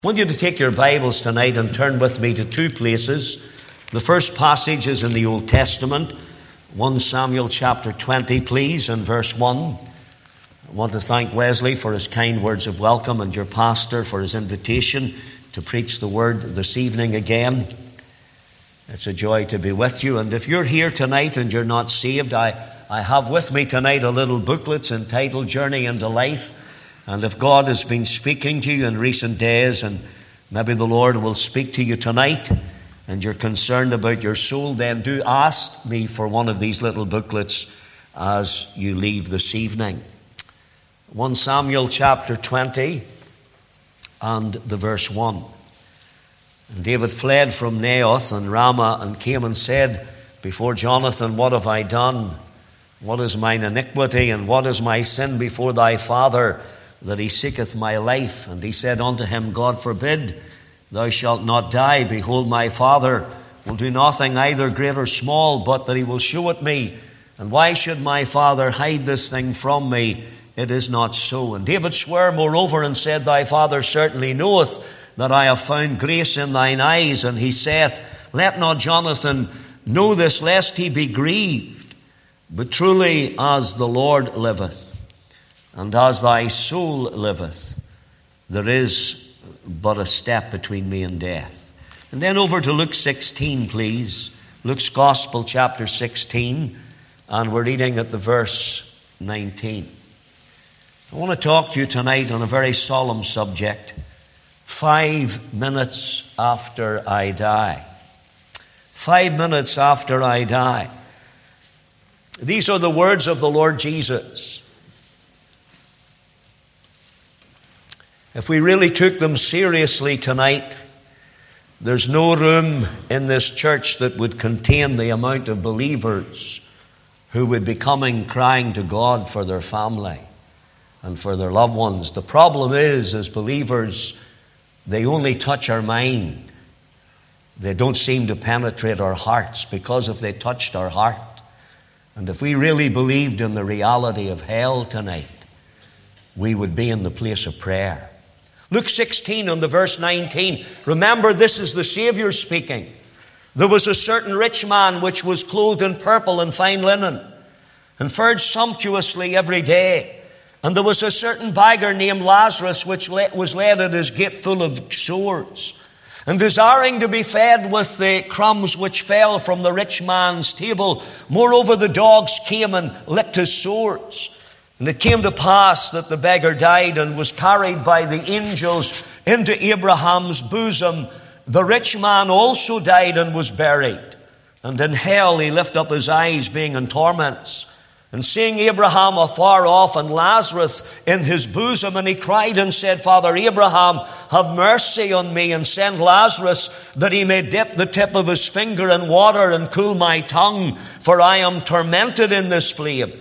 I want you to take your Bibles tonight and turn with me to two places. The first passage is in the Old Testament, 1 Samuel chapter 20, please, and verse 1. I want to thank Wesley for his kind words of welcome and your pastor for his invitation to preach the word this evening again. It's a joy to be with you. And if you're here tonight and you're not saved, I have with me tonight a little booklet entitled Journey into Life. And if God has been speaking to you in recent days, and maybe the Lord will speak to you tonight, and you're concerned about your soul, then do ask me for one of these little booklets as you leave this evening. 1 Samuel chapter 20 and the verse 1. And David fled from Naioth and Ramah and came and said before Jonathan, "What have I done? What is mine iniquity, and what is my sin before thy father, that he seeketh my life?" And he said unto him, "God forbid, thou shalt not die. Behold, my father will do nothing, either great or small, but that he will shew it me. And why should my father hide this thing from me? It is not so." And David sware moreover and said, "Thy father certainly knoweth that I have found grace in thine eyes." And he saith, "Let not Jonathan know this, lest he be grieved. But truly as the Lord liveth, and as thy soul liveth, there is but a step between me and death." And then over to Luke 16, please. Luke's Gospel, chapter 16, and we're reading at the verse 19. I want to talk to you tonight on a very solemn subject. 5 minutes after I die. 5 minutes after I die. These are the words of the Lord Jesus. If we really took them seriously tonight, there's no room in this church that would contain the amount of believers who would be coming crying to God for their family and for their loved ones. The problem is, as believers, they only touch our mind. They don't seem to penetrate our hearts, because if they touched our heart, and if we really believed in the reality of hell tonight, we would be in the place of prayer. Luke 16 and the verse 19. Remember, this is the Savior speaking. "There was a certain rich man which was clothed in purple and fine linen, and fared sumptuously every day. And there was a certain beggar named Lazarus, which was laid at his gate full of sores, and desiring to be fed with the crumbs which fell from the rich man's table. Moreover, the dogs came and licked his sores. And it came to pass that the beggar died and was carried by the angels into Abraham's bosom. The rich man also died and was buried. And in hell he lifted up his eyes, being in torments, and seeing Abraham afar off and Lazarus in his bosom. And he cried and said, Father Abraham, have mercy on me, and send Lazarus, that he may dip the tip of his finger in water and cool my tongue, for I am tormented in this flame.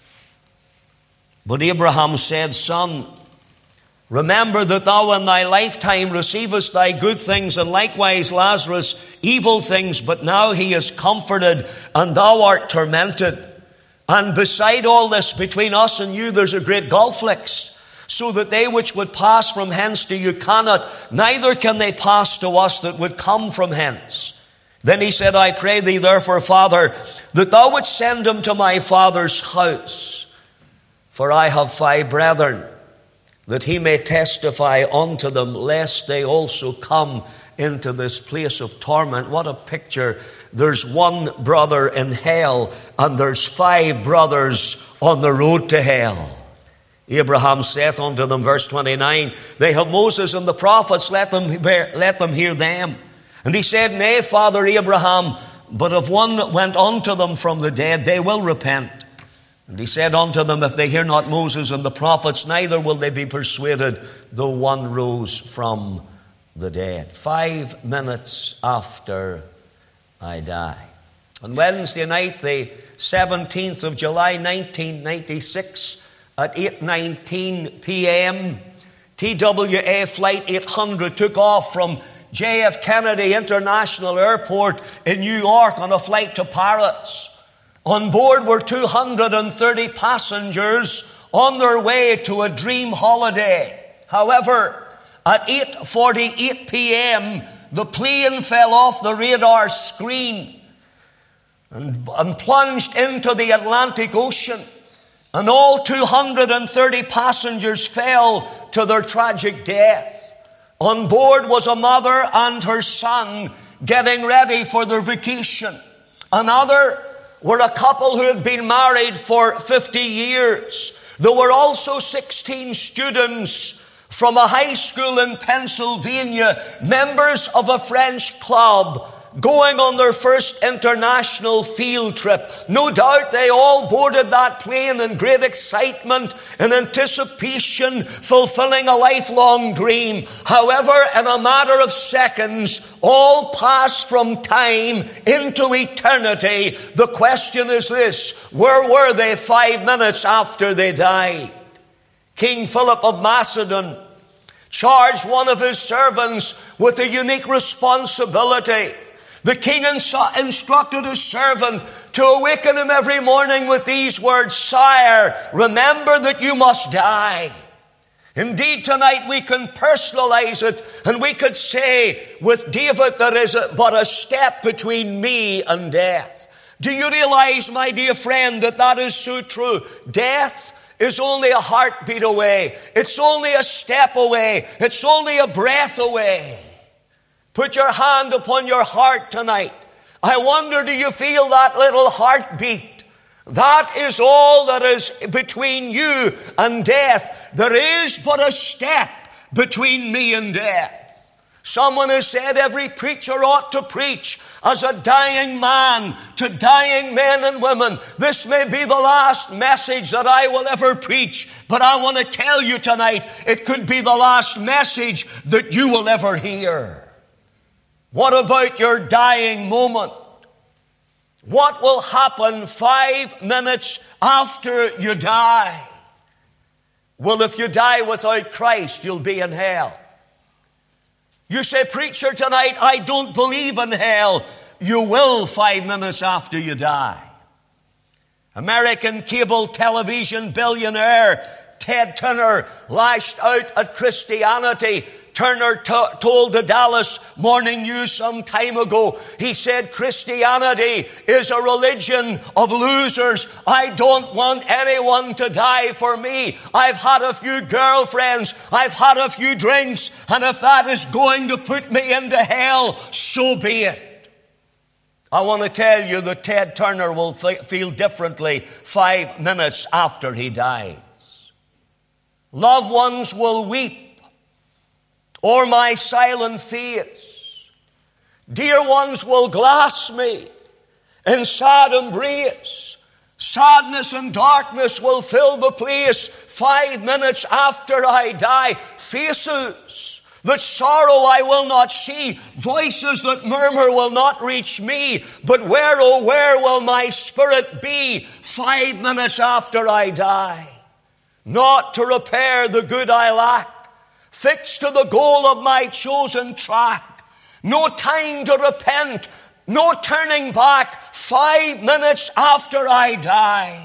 But Abraham said, Son, remember that thou in thy lifetime receivest thy good things, and likewise Lazarus evil things. But now he is comforted, and thou art tormented. And beside all this, between us and you, there's a great gulf fixed, so that they which would pass from hence to you cannot, neither can they pass to us that would come from hence. Then he said, I pray thee therefore, Father, that thou wouldst send him to my father's house. For I have 5 brethren, that he may testify unto them, lest they also come into this place of torment. What a picture. There's 1 brother in hell, and there's 5 brothers on the road to hell. Abraham saith unto them, verse 29, They have Moses and the prophets, let them hear them. And he said, Nay, Father Abraham, but if one went unto them from the dead, they will repent. And he said unto them, If they hear not Moses and the prophets, neither will they be persuaded, though one rose from the dead. 5 minutes after I die. On Wednesday night, the 17th of July, 1996, at 8:19 p.m., TWA Flight 800 took off from JF Kennedy International Airport in New York on a flight to Paris. On board were 230 passengers on their way to a dream holiday. However, At 8:48 p.m., the plane fell off the radar screen and plunged into the Atlantic Ocean. And all 230 passengers fell to their tragic death. On board was a mother and her son getting ready for their vacation. Another were a couple who had been married for 50 years. There were also 16 students from a high school in Pennsylvania, members of a French club, going on their first international field trip. No doubt they all boarded that plane in great excitement and anticipation, fulfilling a lifelong dream. However, in a matter of seconds, all passed from time into eternity. The question is this: where were they 5 minutes after they died? King Philip of Macedon charged one of his servants with a unique responsibility. The king instructed his servant to awaken him every morning with these words: "Sire, remember that you must die." Indeed, tonight we can personalize it, and we could say with David, there is but a step between me and death. Do you realize, my dear friend, that that is so true? Death is only a heartbeat away. It's only a step away. It's only a breath away. Put your hand upon your heart tonight. I wonder, do you feel that little heartbeat? That is all that is between you and death. There is but a step between me and death. Someone has said every preacher ought to preach as a dying man to dying men and women. This may be the last message that I will ever preach, but I want to tell you tonight, it could be the last message that you will ever hear. What about your dying moment? What will happen 5 minutes after you die? Well, if you die without Christ, you'll be in hell. You say, "Preacher, tonight I don't believe in hell." You will 5 minutes after you die. American cable television billionaire Ted Turner lashed out at Christianity. Turner told the Dallas Morning News some time ago, he said, "Christianity is a religion of losers. I don't want anyone to die for me. I've had a few girlfriends. I've had a few drinks. And if that is going to put me into hell, so be it." I want to tell you that Ted Turner will feel differently 5 minutes after he dies. Loved ones will weep o'er my silent face. Dear ones will clasp me in sad embrace. Sadness and darkness will fill the place 5 minutes after I die. Faces that sorrow I will not see, voices that murmur will not reach me. But where, oh, where will my spirit be 5 minutes after I die? Not to repair the good I lack, fixed to the goal of my chosen track. No time to repent, no turning back 5 minutes after I die.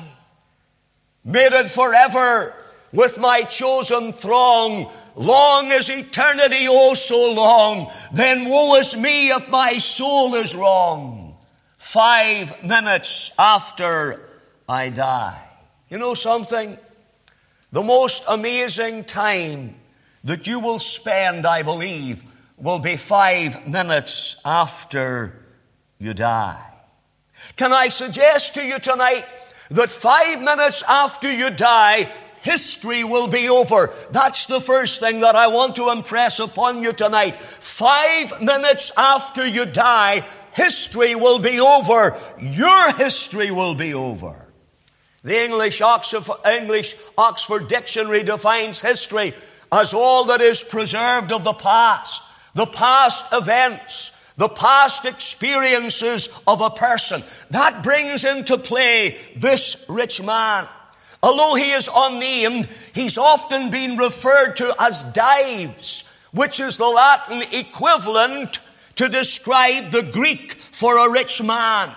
Mated forever with my chosen throng, long as eternity, oh so long. Then woe is me if my soul is wrong 5 minutes after I die. You know something? The most amazing time that you will spend, I believe, will be 5 minutes after you die. Can I suggest to you tonight that 5 minutes after you die, history will be over? That's the first thing that I want to impress upon you tonight. 5 minutes after you die, history will be over. Your history will be over. The English Oxford Dictionary defines history as all that is preserved of the past events, the past experiences of a person. That brings into play this rich man. Although he is unnamed, he's often been referred to as Dives, which is the Latin equivalent to describe the Greek for a rich man.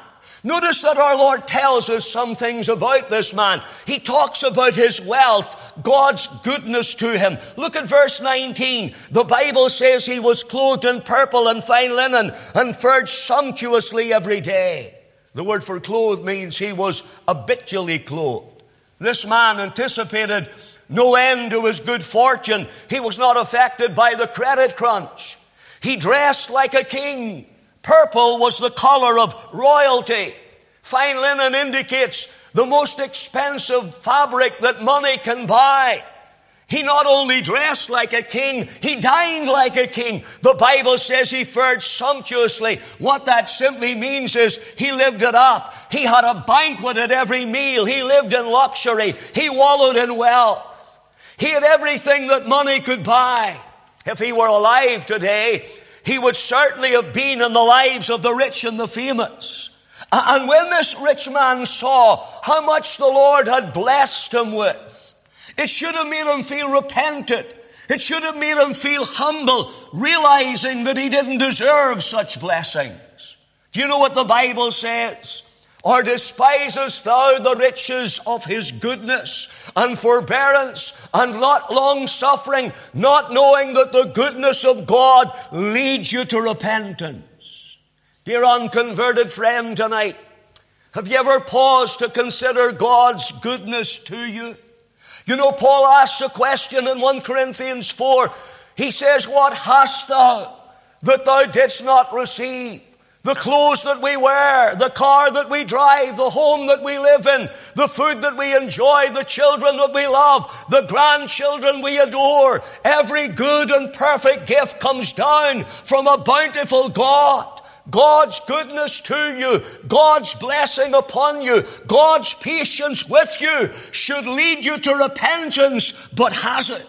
Notice that our Lord tells us some things about this man. He talks about his wealth, God's goodness to him. Look at verse 19. The Bible says he was clothed in purple and fine linen and fared sumptuously every day. The word for clothed means he was habitually clothed. This man anticipated no end to his good fortune. He was not affected by the credit crunch. He dressed like a king. Purple was the color of royalty. Fine linen indicates the most expensive fabric that money can buy. He not only dressed like a king, he dined like a king. The Bible says he fared sumptuously. What that simply means is he lived it up. He had a banquet at every meal. He lived in luxury. He wallowed in wealth. He had everything that money could buy. If he were alive today, he would certainly have been in the lives of the rich and the famous. And when this rich man saw how much the Lord had blessed him with, it should have made him feel repentant. It should have made him feel humble, realizing that he didn't deserve such blessings. Do you know what the Bible says? Or despisest thou the riches of his goodness and forbearance and not long suffering, not knowing that the goodness of God leads you to repentance? Dear unconverted friend tonight, have you ever paused to consider God's goodness to you? You know, Paul asks a question in 1 Corinthians 4. He says, what hast thou that thou didst not receive? The clothes that we wear, the car that we drive, the home that we live in, the food that we enjoy, the children that we love, the grandchildren we adore. Every good and perfect gift comes down from a bountiful God. God's goodness to you, God's blessing upon you, God's patience with you should lead you to repentance, but has it?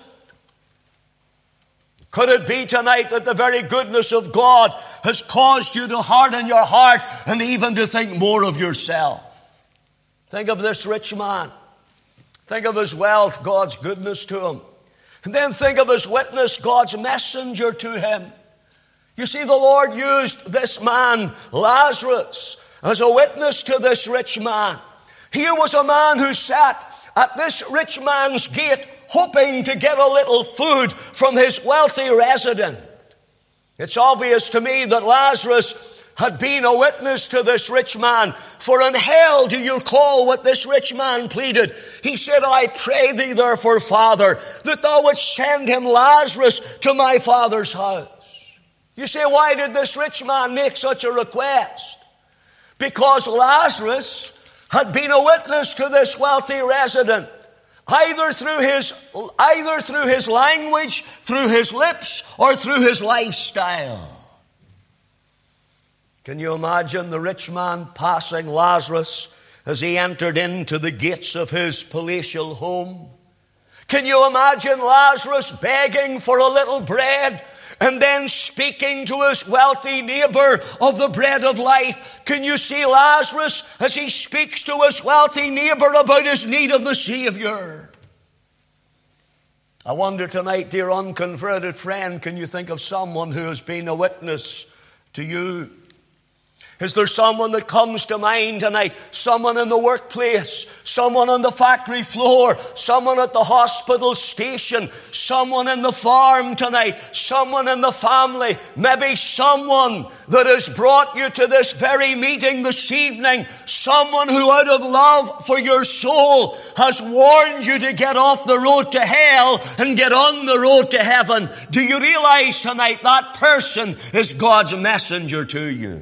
Could it be tonight that the very goodness of God has caused you to harden your heart and even to think more of yourself? Think of this rich man. Think of his wealth, God's goodness to him. And then think of his witness, God's messenger to him. You see, the Lord used this man, Lazarus, as a witness to this rich man. Here was a man who sat at this rich man's gate hoping to get a little food from his wealthy resident. It's obvious to me that Lazarus had been a witness to this rich man. For in hell, do you recall what this rich man pleaded? He said, I pray thee therefore, Father, that thou wouldst send him Lazarus to my father's house. You say, why did this rich man make such a request? Because Lazarus had been a witness to this wealthy resident, either through his language, through his lips, or through his lifestyle. Can you imagine the rich man passing Lazarus as he entered into the gates of his palatial home? Can you imagine Lazarus begging for a little bread and then speaking to his wealthy neighbor of the bread of life? Can you see Lazarus as he speaks to his wealthy neighbor about his need of the Savior? I wonder tonight, dear unconverted friend, can you think of someone who has been a witness to you? Is there someone that comes to mind tonight? Someone in the workplace, someone on the factory floor, someone at the hospital station, someone in the farm tonight, someone in the family, maybe someone that has brought you to this very meeting this evening, someone who out of love for your soul has warned you to get off the road to hell and get on the road to heaven. Do you realize tonight that person is God's messenger to you?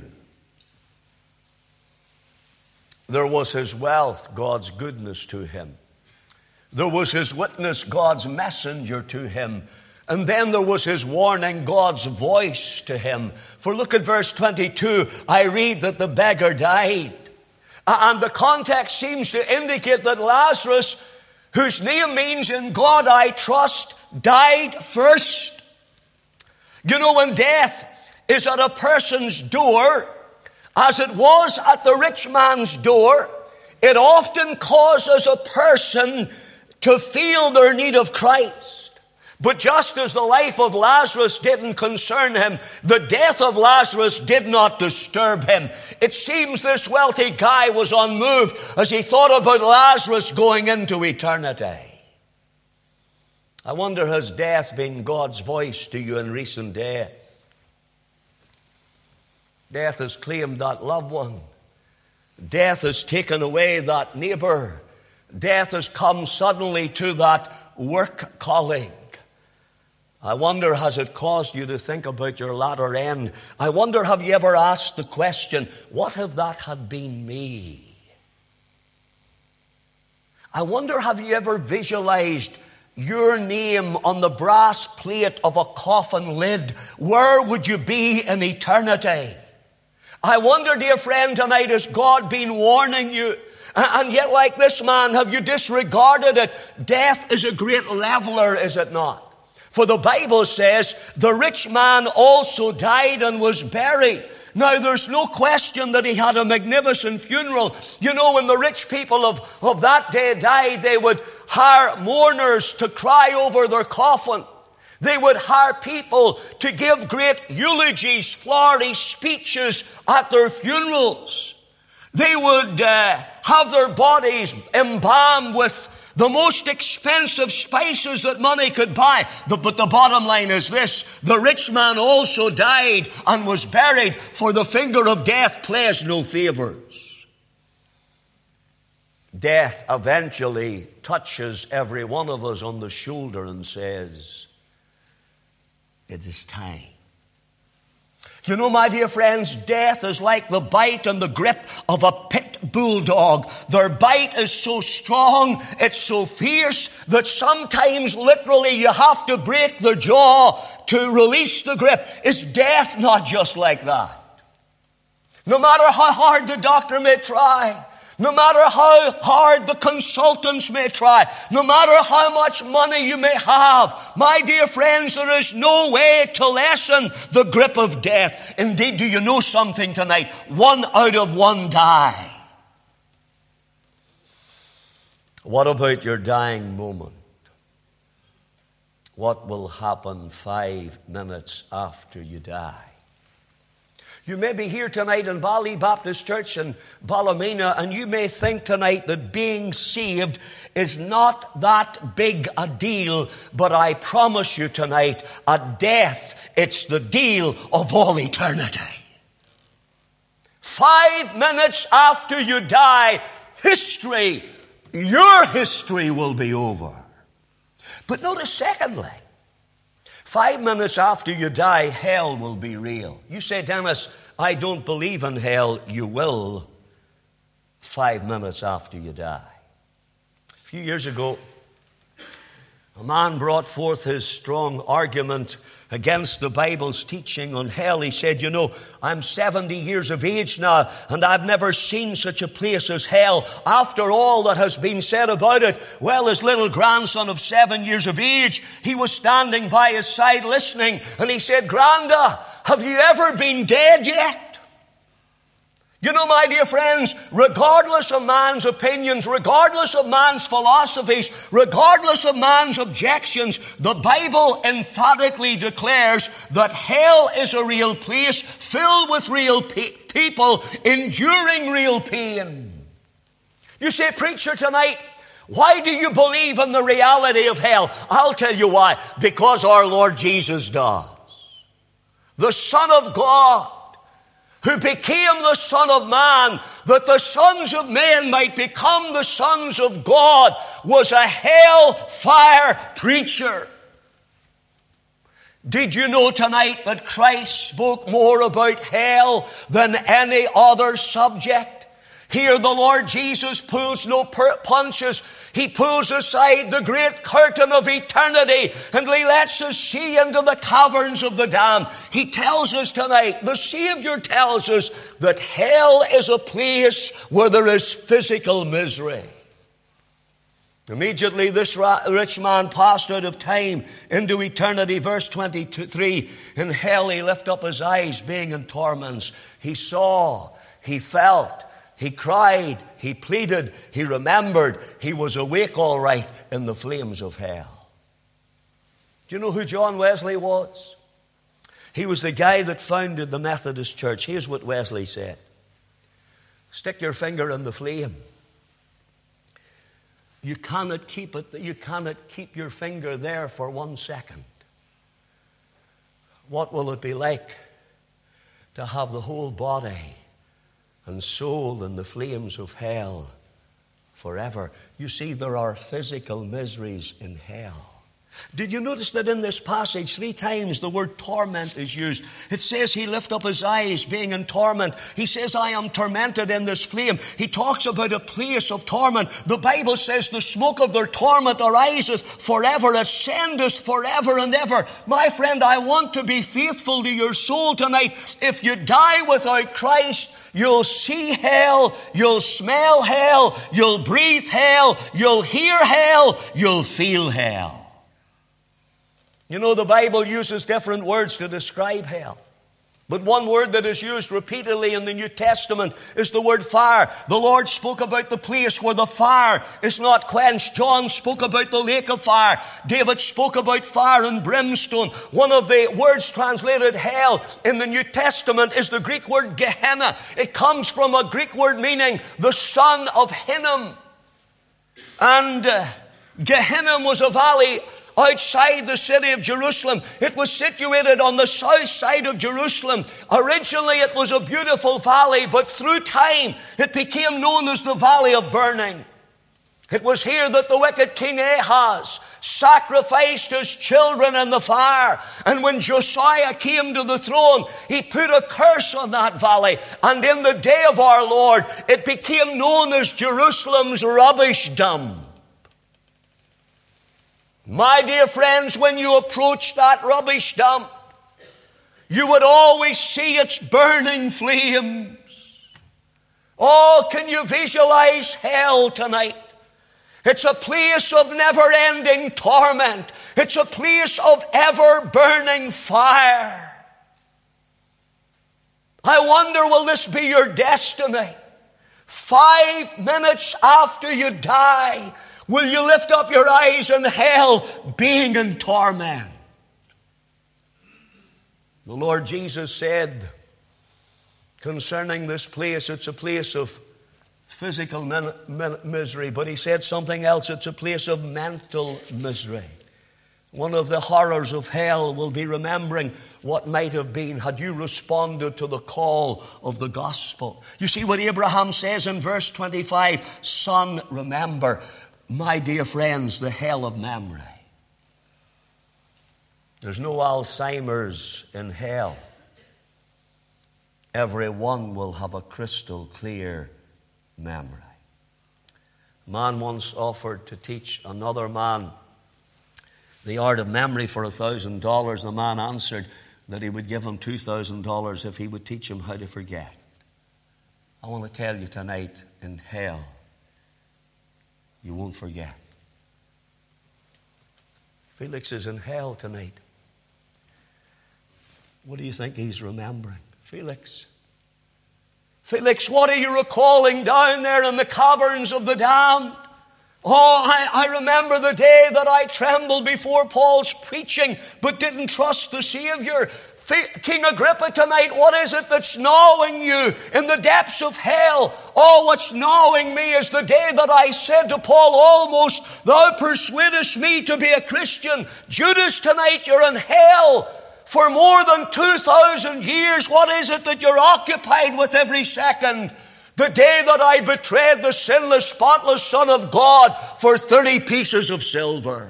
There was his wealth, God's goodness to him. There was his witness, God's messenger to him. And then there was his warning, God's voice to him. For look at verse 22. I read that the beggar died. And the context seems to indicate that Lazarus, whose name means in God I trust, died first. You know, when death is at a person's door, as it was at the rich man's door, it often causes a person to feel their need of Christ. But just as the life of Lazarus didn't concern him, the death of Lazarus did not disturb him. It seems this wealthy guy was unmoved as he thought about Lazarus going into eternity. I wonder, has death been God's voice to you in recent days? Death has claimed that loved one. Death has taken away that neighbor. Death has come suddenly to that work colleague. I wonder, has it caused you to think about your latter end? I wonder, have you ever asked the question, what if that had been me? I wonder, have you ever visualized your name on the brass plate of a coffin lid? Where would you be in eternity? I wonder, dear friend, tonight, has God been warning you? And yet, like this man, have you disregarded it? Death is a great leveler, is it not? For the Bible says, the rich man also died and was buried. Now, there's no question that he had a magnificent funeral. You know, when the rich people of that day died, they would hire mourners to cry over their coffin. They would hire people to give great eulogies, flowery speeches at their funerals. They would have their bodies embalmed with the most expensive spices that money could buy. But the bottom line is this: the rich man also died and was buried, for the finger of death plays no favors. Death eventually touches every one of us on the shoulder and says, it is time. You know, my dear friends, death is like the bite and the grip of a pit bulldog. Their bite is so strong, it's so fierce, that sometimes literally you have to break the jaw to release the grip. Is death not just like that? No matter how hard the doctor may try, no matter how hard the consultants may try, no matter how much money you may have, my dear friends, there is no way to lessen the grip of death. Indeed, do you know something tonight? 1 out of 1 die. What about your dying moment? What will happen 5 minutes after you die? You may be here tonight in Bali Baptist Church in Ballymena, and you may think tonight that being saved is not that big a deal, but I promise you tonight, at death, it's the deal of all eternity. 5 minutes after you die, history, your history will be over. But notice secondly, 5 minutes after you die, hell will be real. You say, Dennis, I don't believe in hell. You will 5 minutes after you die. A few years ago, a man brought forth his strong argument against the Bible's teaching on hell. He said, you know, I'm 70 years of age now, and I've never seen such a place as hell. After all that has been said about it, well, his little grandson of 7 years of age, he was standing by his side listening, and he said, Granda, have you ever been dead yet? You know, my dear friends, regardless of man's opinions, regardless of man's philosophies, regardless of man's objections, the Bible emphatically declares that hell is a real place filled with real people enduring real pain. You say, preacher, tonight, why do you believe in the reality of hell? I'll tell you why. Because our Lord Jesus does. The Son of God, who became the Son of Man, that the sons of men might become the sons of God, was a hellfire preacher. Did you know tonight that Christ spoke more about hell than any other subject? Here the Lord Jesus pulls no punches. He pulls aside the great curtain of eternity and He lets us see into the caverns of the damned. He tells us tonight, the Savior tells us that hell is a place where there is physical misery. Immediately this rich man passed out of time into eternity. Verse 23, in hell he lifted up his eyes, being in torments. He saw, he felt, he cried, he pleaded, he remembered. He was awake all right in the flames of hell. Do you know who John Wesley was? He was the guy that founded the Methodist Church. Here's what Wesley said. Stick your finger in the flame. You cannot keep your finger there for 1 second. What will it be like to have the whole body and soul in the flames of hell forever? You see, there are physical miseries in hell. Did you notice that in this passage 3 times the word torment is used? It says he lift up his eyes being in torment. He says, I am tormented in this flame. He talks about a place of torment. The Bible says the smoke of their torment ariseth forever, ascendeth forever and ever. My friend, I want to be faithful to your soul tonight. If you die without Christ, you'll see hell, you'll smell hell, you'll breathe hell, you'll hear hell, you'll feel hell. You know, the Bible uses different words to describe hell. But one word that is used repeatedly in the New Testament is the word fire. The Lord spoke about the place where the fire is not quenched. John spoke about the lake of fire. David spoke about fire and brimstone. One of the words translated hell in the New Testament is the Greek word Gehenna. It comes from a Greek word meaning the son of Hinnom. And Gehenna was a valley outside the city of Jerusalem. It was situated on the south side of Jerusalem. Originally it was a beautiful valley, but through time it became known as the Valley of Burning. It was here that the wicked King Ahaz sacrificed his children in the fire. And when Josiah came to the throne, he put a curse on that valley. And in the day of our Lord, it became known as Jerusalem's rubbish dump. My dear friends, when you approach that rubbish dump, you would always see its burning flames. Oh, can you visualize hell tonight? It's a place of never-ending torment. It's a place of ever-burning fire. I wonder, will this be your destiny? 5 minutes after you die, will you lift up your eyes in hell, being in torment? The Lord Jesus said concerning this place, it's a place of physical misery, but he said something else. It's a place of mental misery. One of the horrors of hell will be remembering what might have been had you responded to the call of the gospel. You see what Abraham says in verse 25, son, remember, my dear friends, the hell of memory. There's no Alzheimer's in hell. Everyone will have a crystal clear memory. A man once offered to teach another man the art of memory for $1,000. The man answered that he would give him $2,000 if he would teach him how to forget. I want to tell you tonight, in hell, you won't forget. Felix is in hell tonight. What do you think he's remembering? Felix, what are you recalling down there in the caverns of the damned? Oh, I remember the day that I trembled before Paul's preaching, but didn't trust the Savior. King Agrippa, tonight, what is it that's gnawing you in the depths of hell? Oh, what's gnawing me is the day that I said to Paul, almost, thou persuadest me to be a Christian. Judas, tonight you're in hell for more than 2,000 years. What is it that you're occupied with every second? The day that I betrayed the sinless, spotless Son of God for 30 pieces of silver.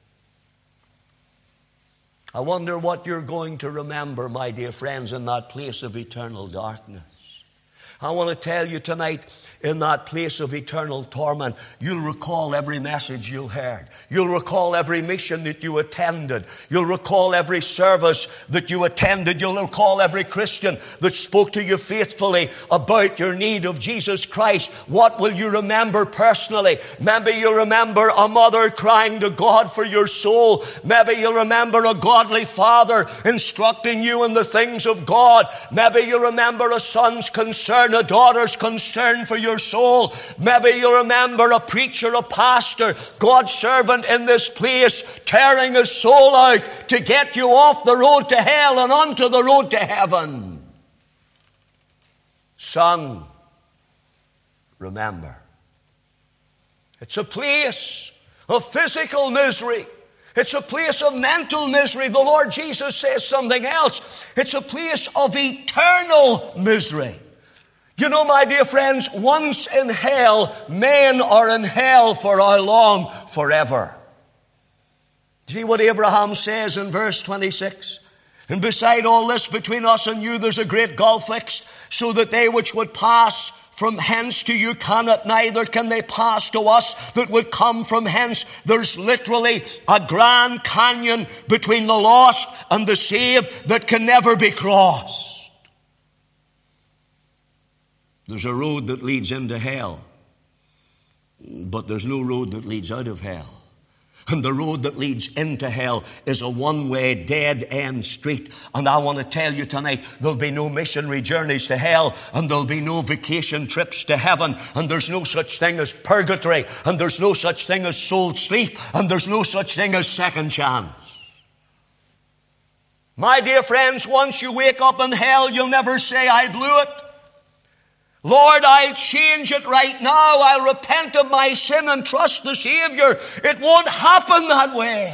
I wonder what you're going to remember, my dear friends, in that place of eternal darkness. I want to tell you tonight, in that place of eternal torment, you'll recall every message you heard. You'll recall every mission that you attended. You'll recall every service that you attended. You'll recall every Christian that spoke to you faithfully about your need of Jesus Christ. What will you remember personally? Maybe you'll remember a mother crying to God for your soul. Maybe you'll remember a godly father instructing you in the things of God. Maybe you'll remember a son's concern and a daughter's concern for your soul. Maybe you remember a preacher, a pastor, God's servant in this place, tearing his soul out to get you off the road to hell and onto the road to heaven. Son, remember, it's a place of physical misery. It's a place of mental misery. The Lord Jesus says something else. It's a place of eternal misery. You know, my dear friends, once in hell, men are in hell for how long? Forever. See what Abraham says in verse 26? And beside all this, between us and you, there's a great gulf fixed, so that they which would pass from hence to you cannot, neither can they pass to us that would come from hence. There's literally a Grand Canyon between the lost and the saved that can never be crossed. There's a road that leads into hell, but there's no road that leads out of hell. And the road that leads into hell is a one-way, dead-end street. And I want to tell you tonight, there'll be no missionary journeys to hell, and there'll be no vacation trips to heaven, and there's no such thing as purgatory, and there's no such thing as soul sleep, and there's no such thing as second chance. My dear friends, once you wake up in hell, you'll never say, I blew it. Lord, I'll change it right now. I'll repent of my sin and trust the Savior. It won't happen that way.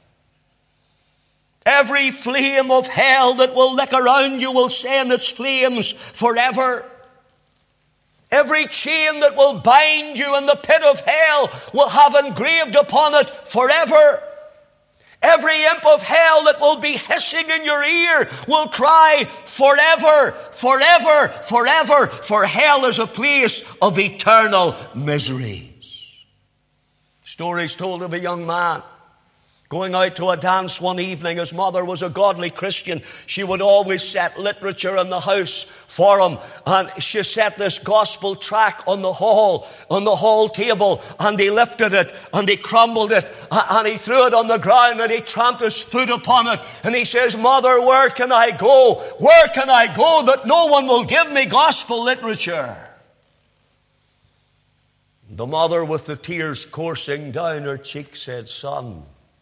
Every flame of hell that will lick around you will send its flames forever. Every chain that will bind you in the pit of hell will have engraved upon it forever. Every imp of hell that will be hissing in your ear will cry, forever, forever, forever, for hell is a place of eternal miseries. Stories told of a young man going out to a dance one evening. His mother was a godly Christian. She would always set literature in the house for him. And she set this gospel tract on the hall table. And he lifted it and he crumbled it and he threw it on the ground and he tramped his foot upon it. And he says, Mother, where can I go? Where can I go that no one will give me gospel literature? The mother, with the tears coursing down her cheek, said, Son,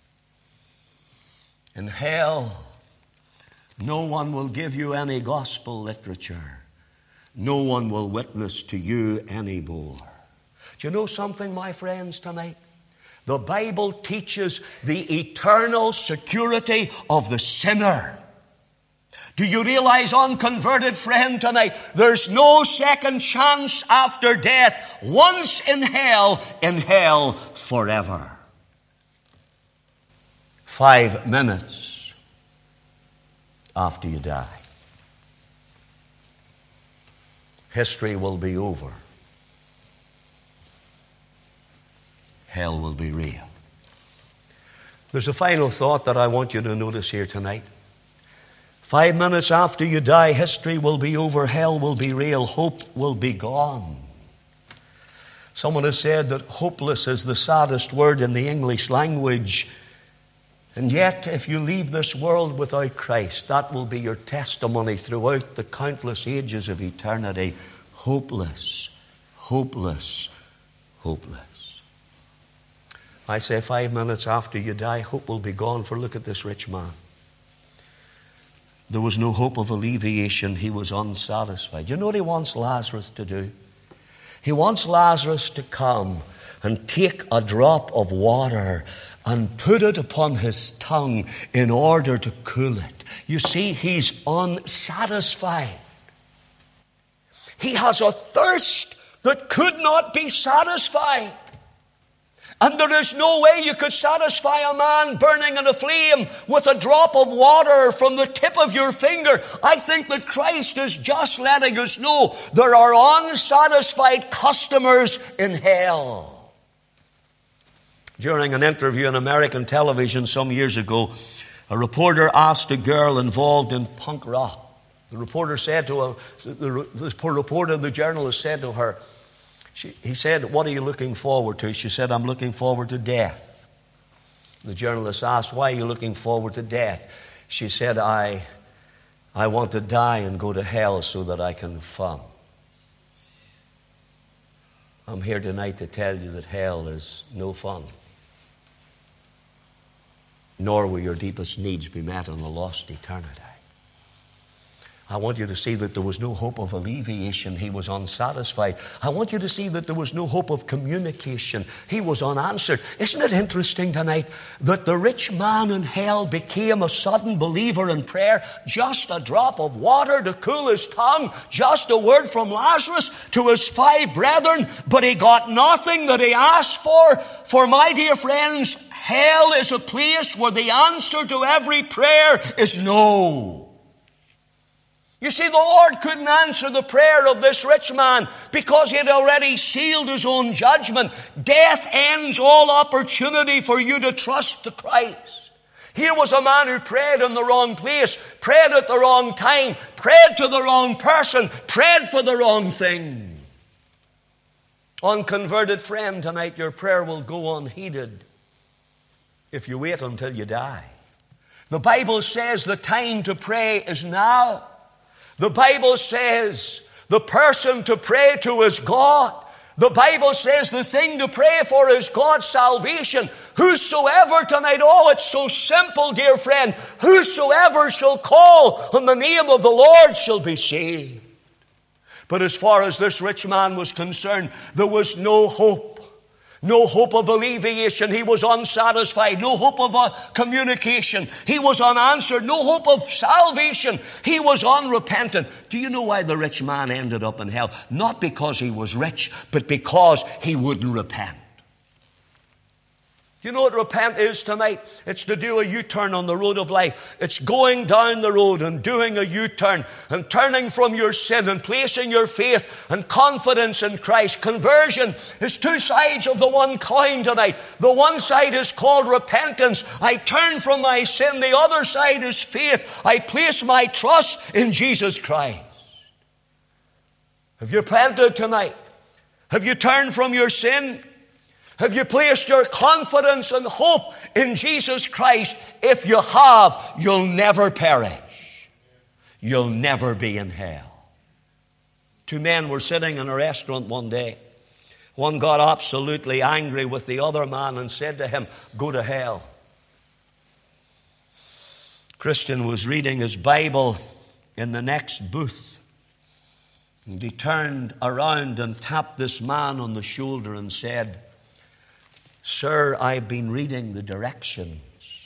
in hell, no one will give you any gospel literature. No one will witness to you anymore. Do you know something, my friends, tonight? The Bible teaches the eternal security of the sinner. Do you realize, unconverted friend, tonight, there's no second chance after death. Once in hell forever. 5 minutes after you die, history will be over. Hell will be real. There's a final thought that I want you to notice here tonight. 5 minutes after you die, history will be over, hell will be real, hope will be gone. Someone has said that hopeless is the saddest word in the English language. And yet, if you leave this world without Christ, that will be your testimony throughout the countless ages of eternity. Hopeless, hopeless, hopeless. I say 5 minutes after you die, hope will be gone. For look at this rich man. There was no hope of alleviation. He was unsatisfied. You know what he wants Lazarus to do? He wants Lazarus to come and take a drop of water and put it upon his tongue in order to cool it. You see, he's unsatisfied. He has a thirst that could not be satisfied. And there is no way you could satisfy a man burning in a flame with a drop of water from the tip of your finger. I think that Christ is just letting us know there are unsatisfied customers in hell. During an interview on American television some years ago, a reporter asked a girl involved in punk rock. The reporter said to her, the journalist said to her, he said, what are you looking forward to? She said, I'm looking forward to death. The journalist asked, why are you looking forward to death? She said, I want to die and go to hell so that I can fun. I'm here tonight to tell you that hell is no fun. Nor will your deepest needs be met in a lost eternity. I want you to see that there was no hope of alleviation. He was unsatisfied. I want you to see that there was no hope of communication. He was unanswered. Isn't it interesting tonight that the rich man in hell became a sudden believer in prayer? Just a drop of water to cool his tongue. Just a word from Lazarus to his 5 brethren. But he got nothing that he asked for. For my dear friends, hell is a place where the answer to every prayer is no. You see, the Lord couldn't answer the prayer of this rich man because he had already sealed his own judgment. Death ends all opportunity for you to trust to Christ. Here was a man who prayed in the wrong place, prayed at the wrong time, prayed to the wrong person, prayed for the wrong thing. Unconverted friend, tonight your prayer will go unheeded if you wait until you die. The Bible says the time to pray is now. The Bible says the person to pray to is God. The Bible says the thing to pray for is God's salvation. Whosoever tonight, oh, it's so simple, dear friend. Whosoever shall call on the name of the Lord shall be saved. But as far as this rich man was concerned, there was no hope. No hope of alleviation. He was unsatisfied. No hope of communication. He was unanswered. No hope of salvation. He was unrepentant. Do you know why the rich man ended up in hell? Not because he was rich, but because he wouldn't repent. You know what repent is tonight? It's to do a U-turn on the road of life. It's going down the road and doing a U-turn and turning from your sin and placing your faith and confidence in Christ. Conversion is 2 sides of the one coin tonight. The one side is called repentance. I turn from my sin. The other side is faith. I place my trust in Jesus Christ. Have you repented tonight? Have you turned from your sin? Have you placed your confidence and hope in Jesus Christ? If you have, you'll never perish. You'll never be in hell. 2 men were sitting in a restaurant one day. One got absolutely angry with the other man and said to him, "Go to hell." Christian was reading his Bible in the next booth. And he turned around and tapped this man on the shoulder and said, "Sir, I've been reading the directions.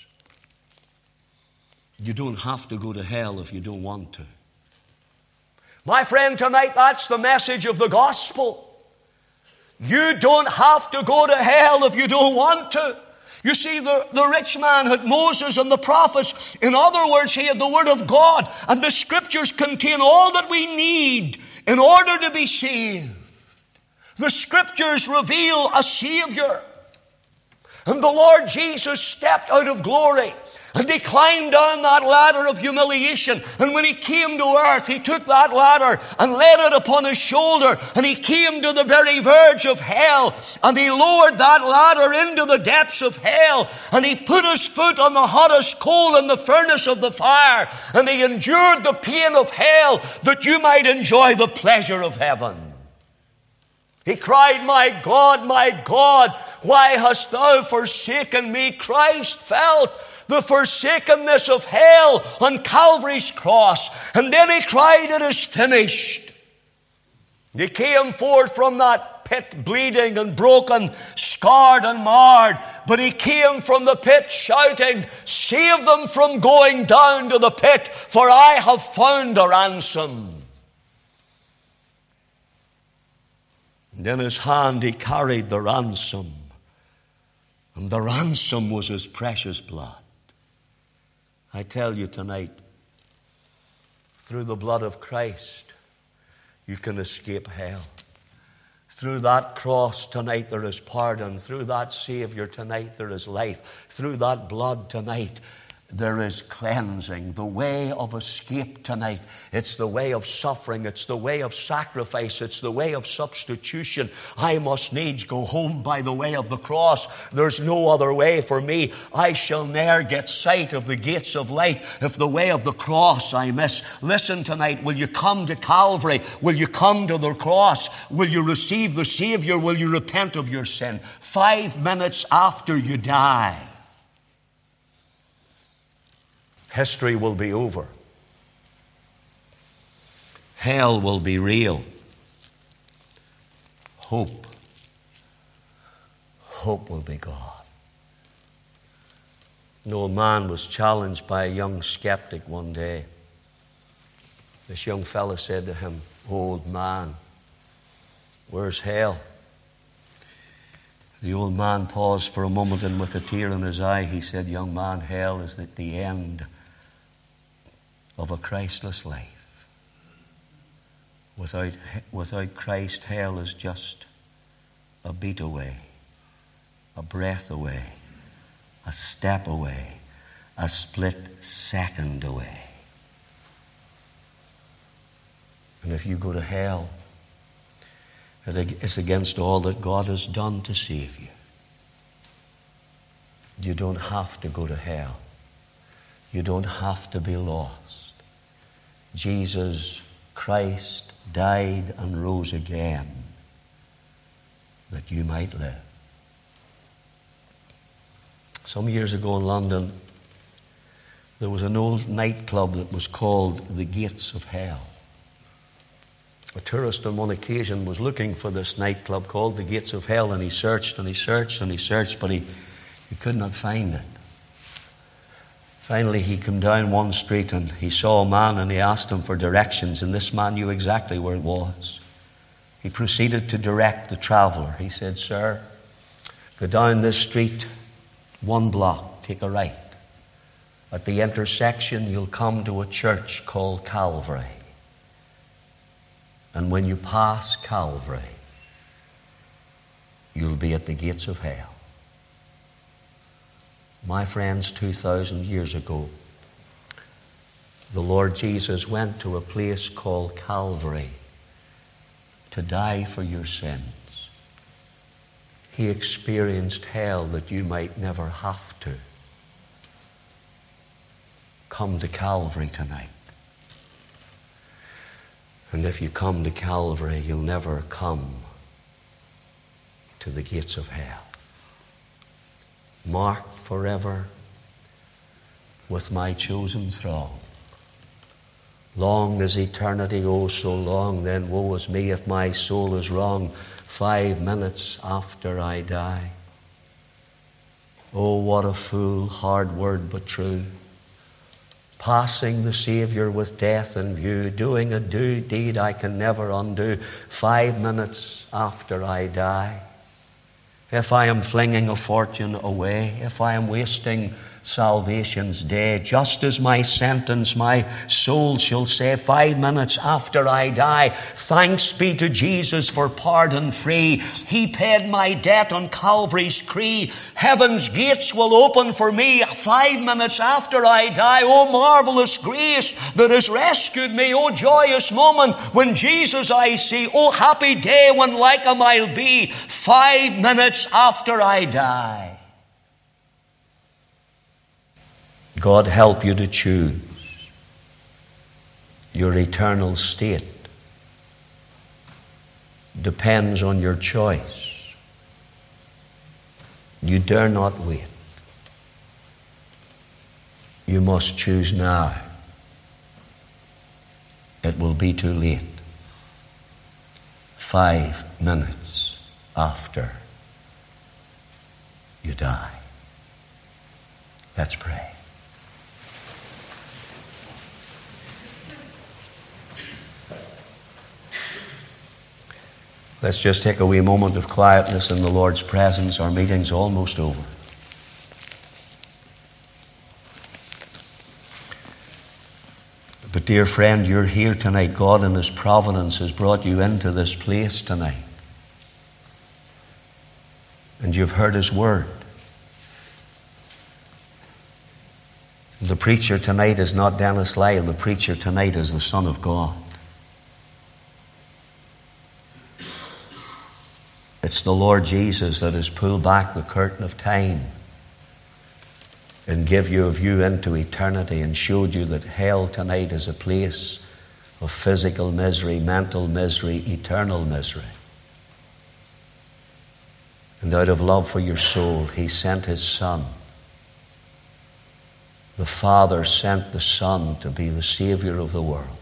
You don't have to go to hell if you don't want to." My friend, tonight that's the message of the gospel. You don't have to go to hell if you don't want to. You see, the rich man had Moses and the prophets. In other words, he had the Word of God. And the Scriptures contain all that we need in order to be saved. The Scriptures reveal a Savior. And the Lord Jesus stepped out of glory and he climbed down that ladder of humiliation. And when he came to earth, he took that ladder and laid it upon his shoulder. And he came to the very verge of hell. And he lowered that ladder into the depths of hell. And he put his foot on the hottest coal in the furnace of the fire. And he endured the pain of hell that you might enjoy the pleasure of heaven. He cried, my God, why hast thou forsaken me?" Christ felt the forsakenness of hell on Calvary's cross. And then he cried, "It is finished." He came forth from that pit bleeding and broken, scarred and marred. But he came from the pit shouting, "Save them from going down to the pit, for I have found a ransom." And in his hand he carried the ransom. And the ransom was his precious blood. I tell you tonight, through the blood of Christ, you can escape hell. Through that cross tonight there is pardon. Through that Savior tonight there is life. Through that blood tonight there is cleansing, the way of escape tonight. It's the way of suffering. It's the way of sacrifice. It's the way of substitution. I must needs go home by the way of the cross. There's no other way for me. I shall ne'er get sight of the gates of light if the way of the cross I miss. Listen tonight, will you come to Calvary? Will you come to the cross? Will you receive the Savior? Will you repent of your sin? 5 minutes after you die, history will be over. Hell will be real. Hope will be gone. An old man was challenged by a young skeptic one day. This young fella said to him, "Old man, where's hell?" The old man paused for a moment, and with a tear in his eye, he said, "Young man, hell is at the end of a Christless life. Without Christ, hell is just a beat away, a breath away, a step away, a split second away. And if you go to hell, it's against all that God has done to save you. You don't have to go to hell. You don't have to be lost. Jesus Christ died and rose again that you might live. Some years ago in London, there was an old nightclub that was called the Gates of Hell. A tourist on one occasion was looking for this nightclub called the Gates of Hell, and he searched and he searched and he searched, but he could not find it. Finally, he came down one street and he saw a man and he asked him for directions, and this man knew exactly where it was. He proceeded to direct the traveller. He said, "Sir, go down this street 1 block, take a right. At the intersection, you'll come to a church called Calvary. And when you pass Calvary, you'll be at the gates of hell." My friends, 2,000 years ago, the Lord Jesus went to a place called Calvary to die for your sins. He experienced hell that you might never have to. Come to Calvary tonight. And if you come to Calvary, you'll never come to the gates of hell. Marked forever with my chosen throng. Long as eternity, oh so long, then woe is me if my soul is wrong 5 minutes after I die. Oh, what a fool, hard word but true. Passing the Savior with death in view, doing a deed I can never undo 5 minutes after I die. If I am flinging a fortune away, if I am wasting salvation's day, just as my sentence, my soul shall say 5 minutes after I die, "Thanks be to Jesus for pardon free. He paid my debt on Calvary's tree. Heaven's gates will open for me 5 minutes after I die. Oh, marvelous grace that has rescued me. Oh, joyous moment when Jesus I see. Oh, happy day when like him I'll be 5 minutes after I die." God help you to choose your eternal state. Depends on your choice. You dare not wait. You must choose now. It will be too late. 5 minutes after you die. Let's pray. Let's just take a wee moment of quietness in the Lord's presence. Our meeting's almost over. But dear friend, you're here tonight. God in His providence has brought you into this place tonight. And you've heard His word. The preacher tonight is not Dennis Lyle. The preacher tonight is the Son of God. It's the Lord Jesus that has pulled back the curtain of time and give you a view into eternity and showed you that hell tonight is a place of physical misery, mental misery, eternal misery. And out of love for your soul, He sent His Son. The Father sent the Son to be the Savior of the world.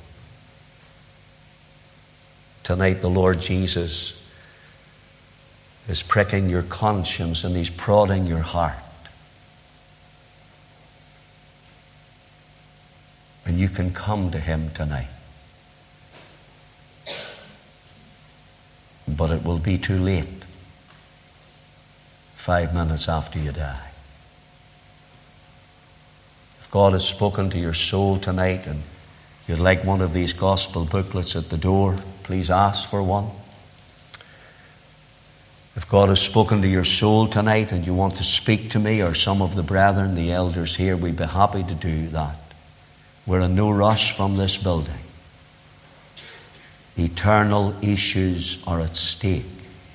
Tonight the Lord Jesus is pricking your conscience and He's prodding your heart. And you can come to Him tonight. But it will be too late. 5 minutes after you die. If God has spoken to your soul tonight and you'd like one of these gospel booklets at the door, please ask for one. If God has spoken to your soul tonight and you want to speak to me or some of the brethren, the elders here, we'd be happy to do that. We're in no rush from this building. Eternal issues are at stake.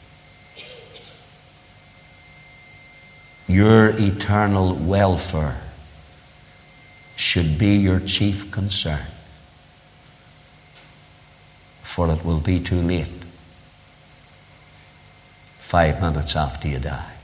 Your eternal welfare should be your chief concern, for it will be too late 5 minutes after you die.